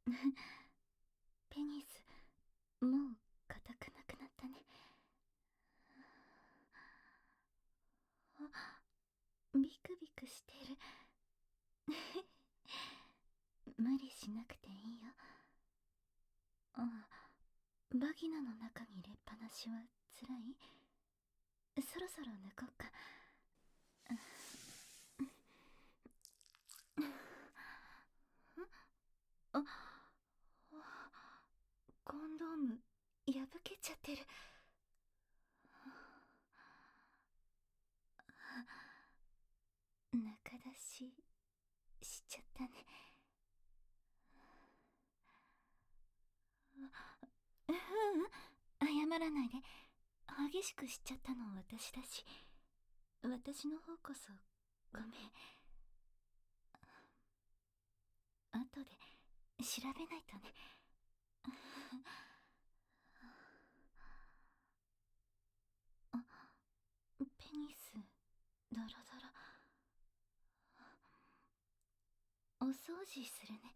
ペニス、もう硬くなくなったね。あ、ビクビクしてる。無理しなくていいよ。あ、バギナの中に入れっぱなしはつらい？そろそろ抜こうか。あ、コンドーム破けちゃってる。中出ししちゃったね。ううん、謝らないで。激しくしちゃったの私だし、私の方こそごめん。後で調べないとね。あ、ペニスドロドロ。お掃除するね。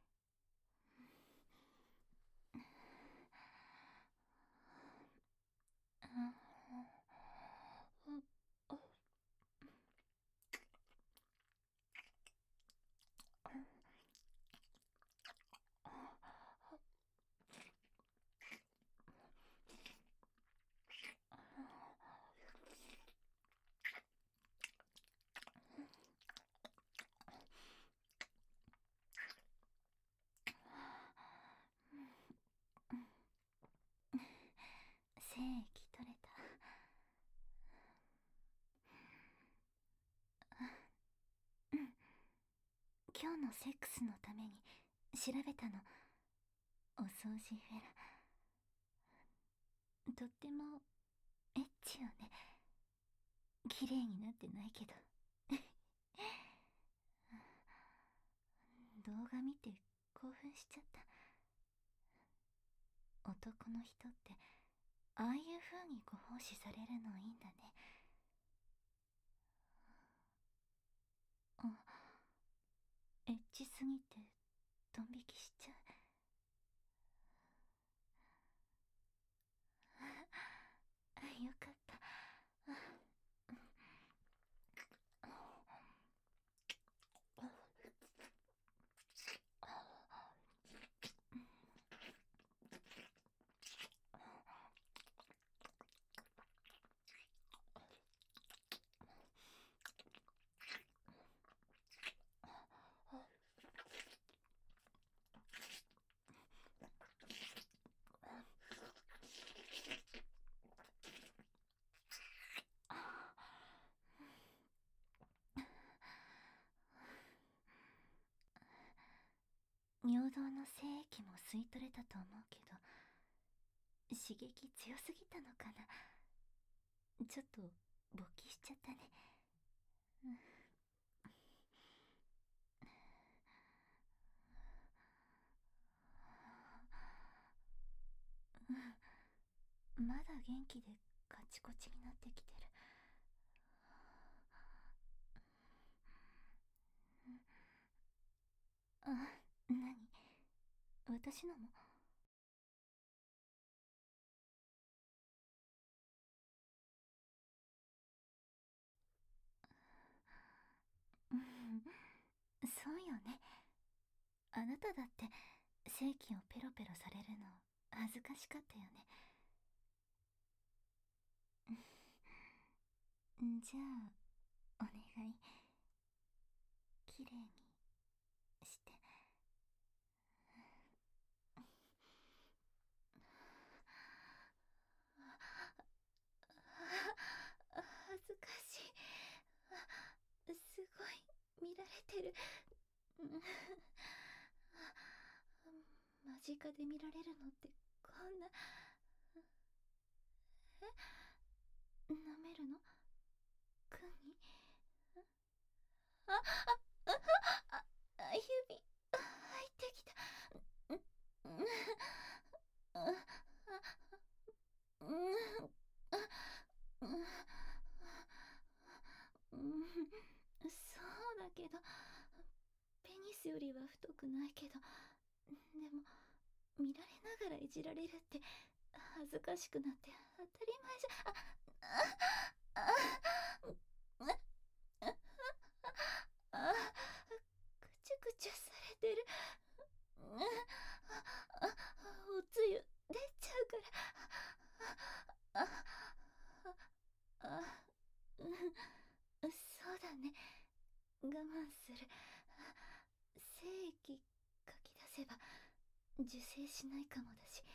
精液取れた？うん、今日のセックスのために調べたの。お掃除フェラ、とってもエッチよね。綺麗になってないけど。動画見て興奮しちゃった。男の人ってああいう風にご奉仕されるのいいんだね。あ、エッチすぎてドン引きしちゃう。よかった。尿道の精液も吸い取れたと思うけど、刺激強すぎたのかな。ちょっと勃起しちゃったね。うん、まだ元気でカチコチになってきてる。あ、何？私のも？うん、そうよね。あなただって性器をペロペロされるの恥ずかしかったよね。じゃあお願い、きれいにして。恥ずかしい。すごい見られてる。間近で見られるのってこんな。舐めるの？君に？指入ってきた。そうだけど、ペニスよりは太くないけど、 でも見られながらいじられるって恥ずかしくなって当たり前じゃ。ぐちゅぐちゅされてる。おつゆ出ちゃうから。そうだね、我慢する。精液かき出せば受精しないかもだし。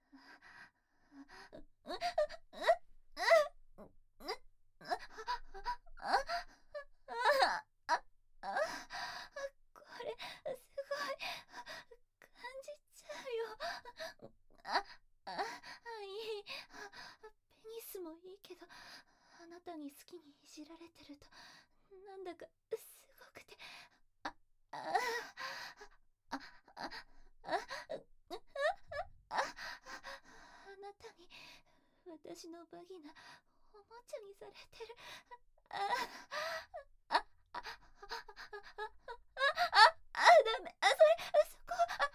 これすごい感じちゃうよ。いい。ペニスもいいけど、あなたに好きにいじられてるとなんだかすごくて。あああああなたに私のバギナおもちゃにされてる。ダメ。そこ。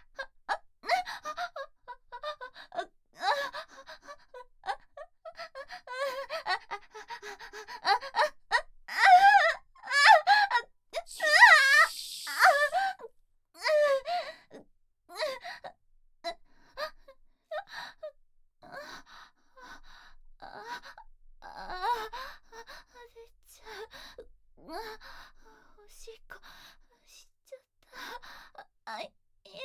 出ちゃう。おしっこしちゃった。いや、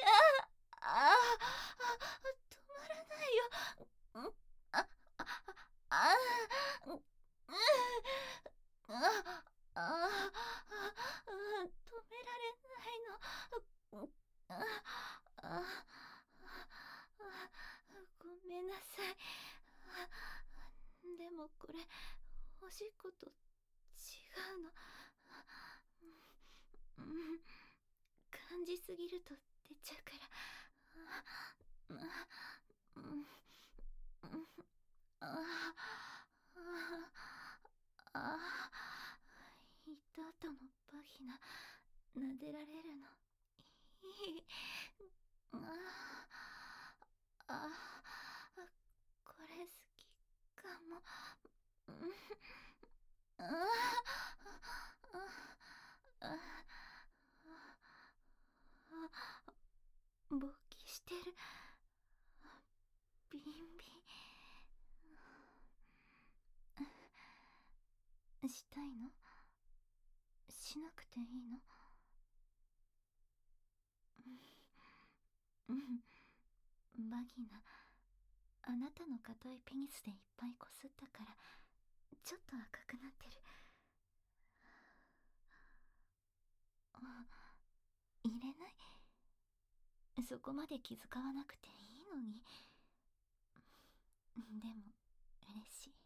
止まらないよ。あ、あ、あ、うん、止められないの。ごめんなさい。でもこれおしっこと違うの。感じすぎると出ちゃうから。糸とのバギナ撫でられるのいい。これ好きかも。勃起してる。ビンビン。したいの？しなくていいの？バギナ、あなたの硬いペニスでいっぱいこすったからちょっと赤くなってる。入れない？そこまで気遣わなくていいのに。でも嬉しい。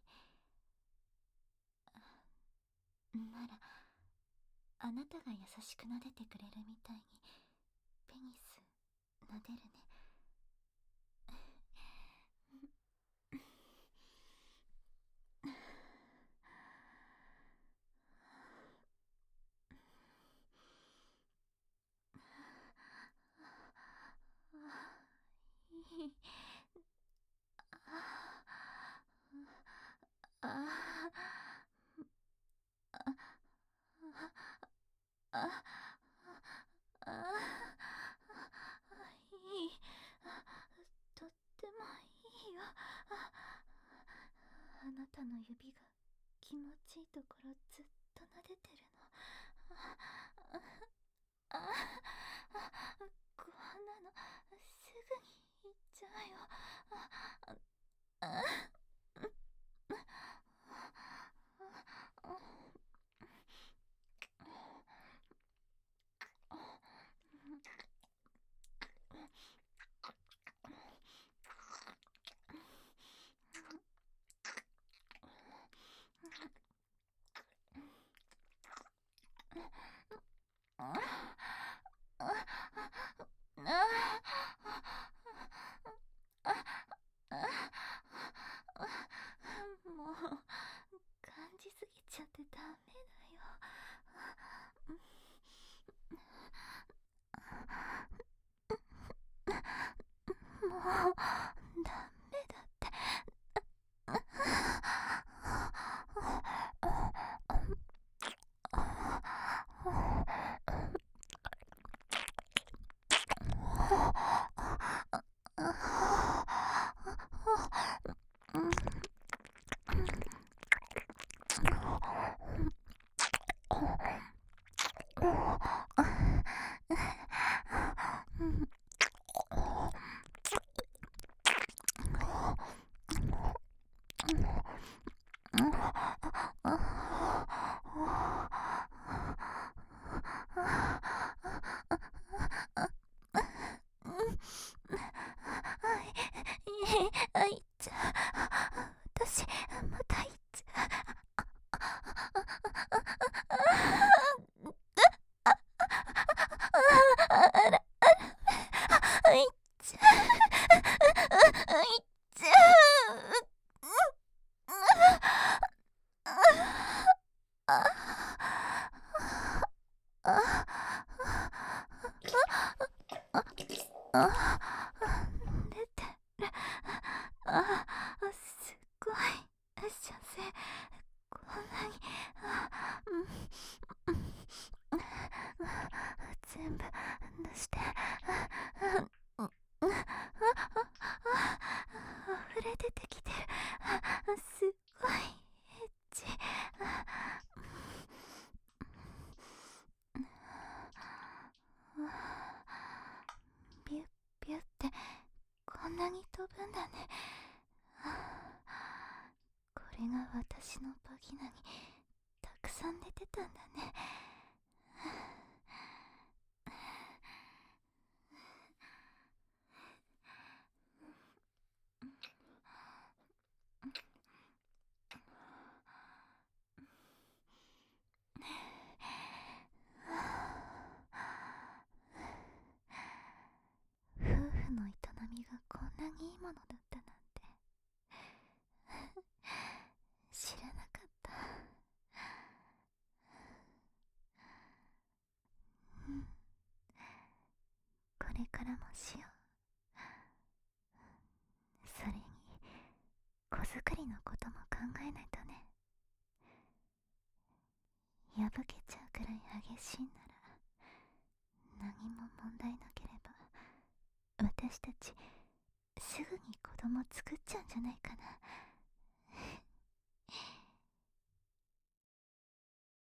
ならあなたが優しく撫でてくれるみたいにペニス撫でるね。いい。ああいい。とってもいいよ。あなたの指が気持ちいいところずっと撫でてるの。こんなのすぐに行っちゃうよ。もう感じすぎちゃってダメだよ。 ダメだって。あいちゃ私またいちあいちあいち出てる。すごい射精。こんなに全部出して溢れ出てきてる。すごいエッチ。ビュッビュッってこんなに飛ぶんだね。これが私のバギナにたくさん出てたんだね。夫婦の営みがこんなにいいものだったなんて知らなかった。これからもしよう。それに子作りのことも考えないとね。破けちゃうくらい激しいなら何も問題なければ私たちすぐに子供作っちゃうんじゃないかな。